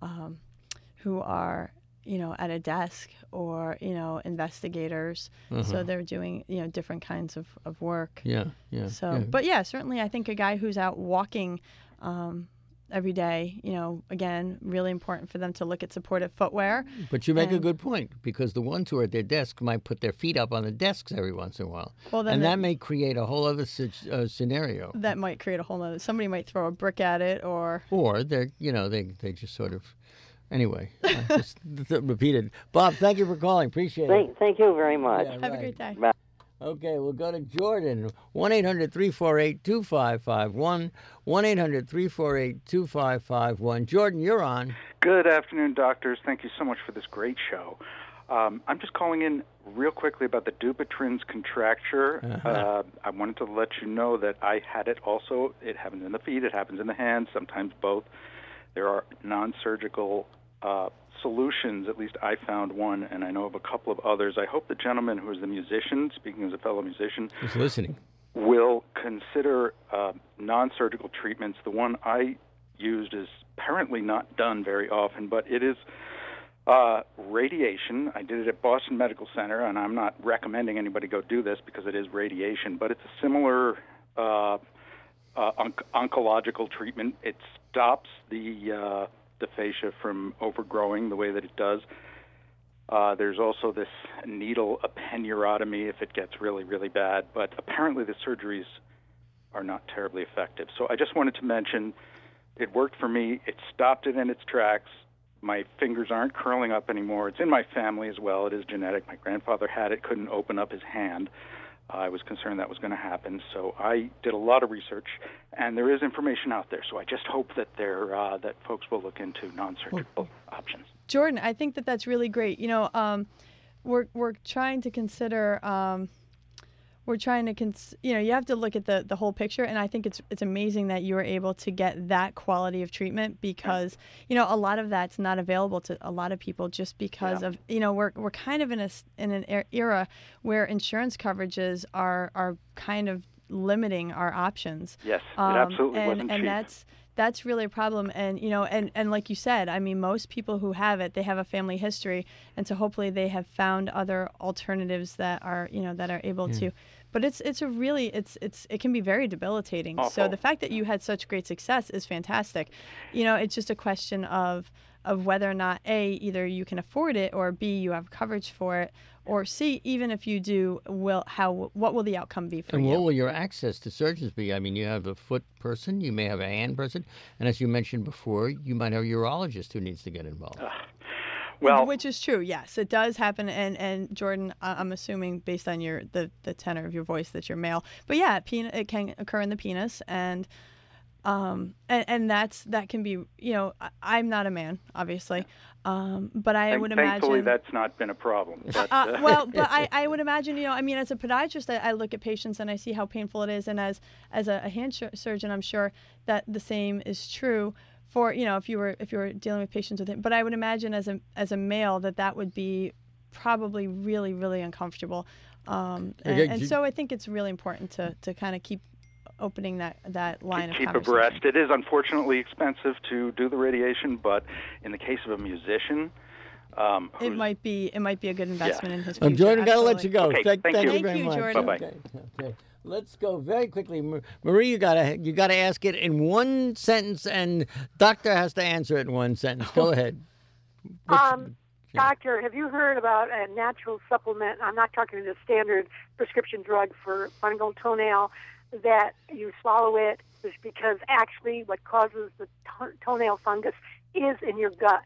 [SPEAKER 3] at a desk or, investigators. So they're doing, different kinds of work.
[SPEAKER 2] Yeah.
[SPEAKER 3] So, but yeah, certainly I think a guy who's out walking every day, again, really important for them to look at supportive footwear.
[SPEAKER 2] But you make a good point, because the ones who are at their desk might put their feet up on the desks every once in a while.
[SPEAKER 3] Well,
[SPEAKER 2] and that may create a whole other scenario.
[SPEAKER 3] That might create a whole other, somebody might throw a brick at it or
[SPEAKER 2] they're, they just sort of, Anyway, I just repeated. Bob, thank you for calling. Appreciate it.
[SPEAKER 13] Thank you very much.
[SPEAKER 2] Yeah,
[SPEAKER 3] Have a great day.
[SPEAKER 13] Bye.
[SPEAKER 2] Okay, we'll go to Jordan. 1-800-348-2551. 1-800-348-2551. Jordan, you're on.
[SPEAKER 14] Good afternoon, doctors. Thank you so much for this great show. I'm just calling in real quickly about the Dupuytren's contracture. I wanted to let you know that I had it also. It happens in the feet. It happens in the hands, sometimes both. There are non-surgical solutions. At least I found one, and I know of a couple of others. I hope the gentleman who is the musician, speaking as a fellow musician,
[SPEAKER 2] He's listening,
[SPEAKER 14] will consider non-surgical treatments. The one I used is apparently not done very often, but it is radiation. I did it at Boston Medical Center, and I'm not recommending anybody go do this because it is radiation, but it's a similar oncological treatment. It stops the fascia from overgrowing the way that it does. There's also this needle epinurotomy if it gets really, really bad, but apparently the surgeries are not terribly effective. So I just wanted to mention it worked for me. It stopped it in its tracks. My fingers aren't curling up anymore. It's in my family as well. It is genetic. My grandfather had it, couldn't open up his hand. I was concerned that was going to happen, so I did a lot of research, and there is information out there. So I just hope that that folks will look into non-surgical options.
[SPEAKER 3] Jordan, I think that that's really great. You know, we're trying to consider. You have to look at the whole picture, and I think it's amazing that you were able to get that quality of treatment because, you know, a lot of that's not available to a lot of people just because of, you know, we're kind of in an era where insurance coverages are kind of limiting our options.
[SPEAKER 14] Yes, it absolutely wasn't cheap.
[SPEAKER 3] And that's really a problem. And, you know, and like you said, I mean, most people who have it, they have a family history. And so hopefully they have found other alternatives that are, you know, that are able to. But it can be very debilitating.
[SPEAKER 14] Awful.
[SPEAKER 3] So the fact that you had such great success is fantastic. You know, it's just a question of whether or not, A, either you can afford it, or B, you have coverage for it, or C, even if you do, what will the outcome be for you?
[SPEAKER 2] And what will your access to surgeons be? I mean, you have a foot person, you may have a hand person, and as you mentioned before, you might have a urologist who needs to get involved.
[SPEAKER 14] Well,
[SPEAKER 3] which is true, yes, it does happen. And Jordan, I'm assuming based on the tenor of your voice that you're male, but yeah, it can occur in the penis, and that can be, you know, I'm not a man, obviously, but I would imagine.
[SPEAKER 14] Thankfully, that's not been a problem. But,
[SPEAKER 3] well, but I would imagine, you know, I mean, as a podiatrist, I look at patients and I see how painful it is, and as a hand surgeon, I'm sure that the same is true for, you know, if you were dealing with patients with it. But I would imagine as a male that would be probably really, really uncomfortable. And so I think it's really important to kind of keep opening that line of
[SPEAKER 14] keep
[SPEAKER 3] conversation.
[SPEAKER 14] abreast. It is unfortunately expensive to do the radiation, but in the case of a musician,
[SPEAKER 3] it might be a good investment in his future.
[SPEAKER 2] Jordan, got to let you go.
[SPEAKER 14] Okay,
[SPEAKER 2] thank
[SPEAKER 14] you.
[SPEAKER 2] you very
[SPEAKER 3] Thank you,
[SPEAKER 2] much.
[SPEAKER 3] Jordan.
[SPEAKER 14] Bye-bye.
[SPEAKER 2] Okay. Let's go very quickly. Marie, you gotta ask it in one sentence, and Doctor has to answer it in one sentence. Go ahead.
[SPEAKER 15] Doctor, have you heard about a natural supplement? I'm not talking the standard prescription drug for fungal toenail, that you swallow it because actually what causes the toenail fungus is in your gut,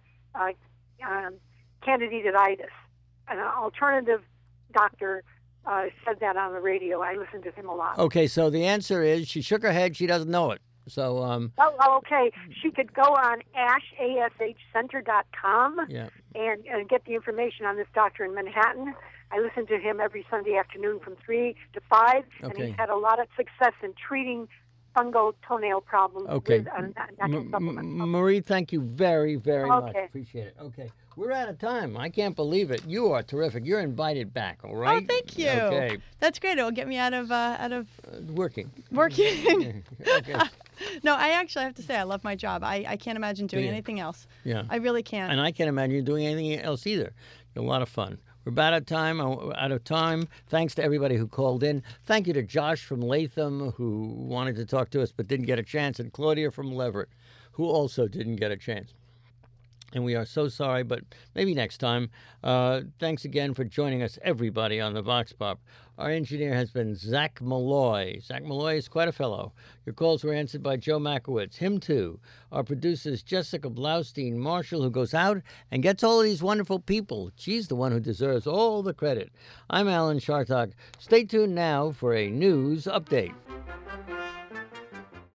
[SPEAKER 15] candidatitis. An alternative doctor said that on the radio. I listened to him a lot.
[SPEAKER 2] Okay, so the answer is she shook her head. She doesn't know it. So
[SPEAKER 15] okay. She could go on ashcenter.com and get the information on this doctor in Manhattan. I listen to him every Sunday afternoon from 3 to 5, and he's had a lot of success in treating fungal toenail problems with natural supplements.
[SPEAKER 2] Marie, thank you very, very much. Appreciate it. Okay. We're out of time. I can't believe it. You are terrific. You're invited back, all right?
[SPEAKER 3] Oh, thank you.
[SPEAKER 2] Okay.
[SPEAKER 3] That's great. It'll get me out of
[SPEAKER 2] working.
[SPEAKER 3] Working.
[SPEAKER 2] Okay.
[SPEAKER 3] No, I actually have to say I love my job. I can't imagine doing anything else.
[SPEAKER 2] Yeah.
[SPEAKER 3] I really can't.
[SPEAKER 2] And I can't imagine doing anything else either. A lot of fun. We're about out of time. Thanks to everybody who called in. Thank you to Josh from Latham, who wanted to talk to us but didn't get a chance, and Claudia from Leverett, who also didn't get a chance. And we are so sorry, but maybe next time. Thanks again for joining us, everybody, on the Vox Pop. Our engineer has been Zach Malloy. Zach Malloy is quite a fellow. Your calls were answered by Joe Makowitz, him too. Our producers, Jessica Blaustein Marshall, who goes out and gets all of these wonderful people. She's the one who deserves all the credit. I'm Alan Chartock. Stay tuned now for a news update.